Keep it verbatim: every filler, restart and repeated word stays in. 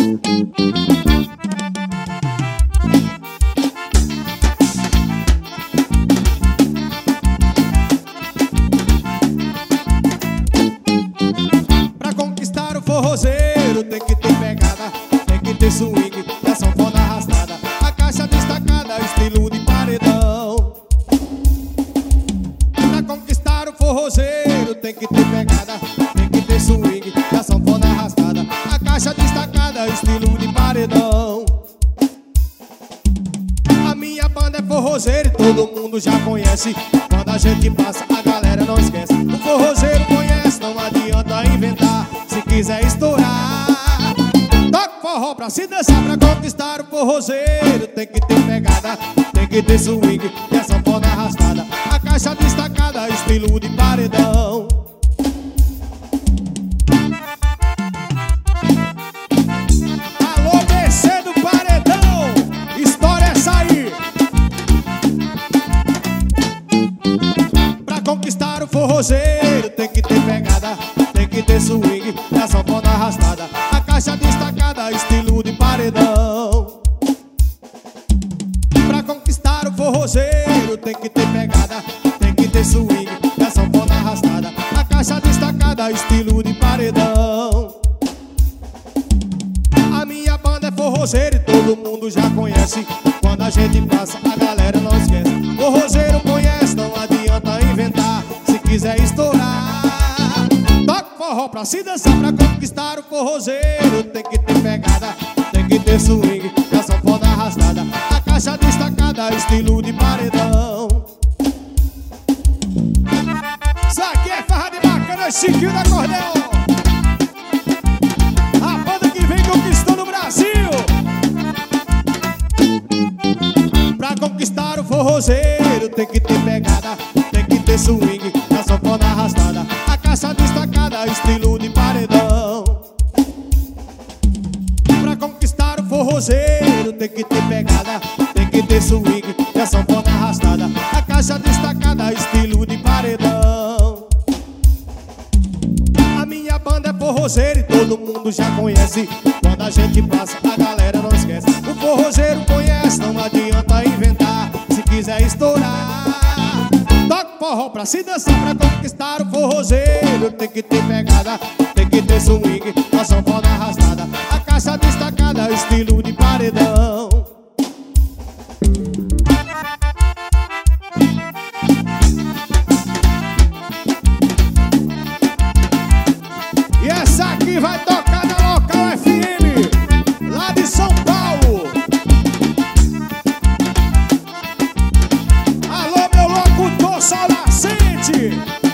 Pra conquistar o forrozeiro tem que ter pegada, tem que ter swing e a sanfona arrastada, a caixa destacada, estilo de paredão. Pra conquistar o forrozeiro tem que ter pegada, tem que ter swing e a sanfona arrastada, a caixa destacada, estilo de paredão. A minha banda é forrozeiro e todo mundo já conhece. Quando a gente passa, a galera não esquece. O forrozeiro conhece, não adianta inventar. Se quiser estourar, toca forró pra se dançar. Pra conquistar o forrozeiro tem que ter pegada, tem que ter swing e a sanfona arrastada, a caixa destacada, estilo de paredão. Alô, B C do paredão, história é sair. Pra conquistar o forrozeiro tem que ter pegada, tem que ter swing e a sanfona arrastada, a caixa destacada, estilo de paredão. Pra conquistar o forrozeiro tem que ter pegada, tem que ter swing e a sanfona arrastada, a caixa destacada, estilo de paredão. A minha banda é forrozeiro e todo mundo já conhece. Quando a gente passa, a galera não esquece. Forrozeiro conhece, não adianta inventar. Se quiser estourar, toca forró pra se dançar. Pra conquistar o forrozeiro tem que ter pegada, tem que ter swing e a sanfona arrastada, a caixa destacada, estilo de paredão. Isso aqui é farra de bacana, Chiquinho da Acordeon, a banda que vem conquistando o Brasil. Pra conquistar o forrozeiro tem que ter pegada, tem que ter swing e a sanfona arrastada, a caixa destacada, estilo de paredão. Pra conquistar o forrozeiro tem que ter pegada, tem que ter swing e a sanfona arrastada, a caixa destacada, estilo de paredão. A minha banda é forrozeiro e todo mundo já conhece. Quando a gente passa, a galera não esquece. O forrozeiro conhece, não adianta inventar. Se quiser estourar, toca forró pra se dançar. Pra conquistar o forrozeiro tem que ter pegada, tem que ter swing, a sanfona arrastada, a caixa destacada, estilo de paredão. E essa aqui vai tocar na Local F M, lá de São Paulo. Alô, meu locutor Sol Nascente.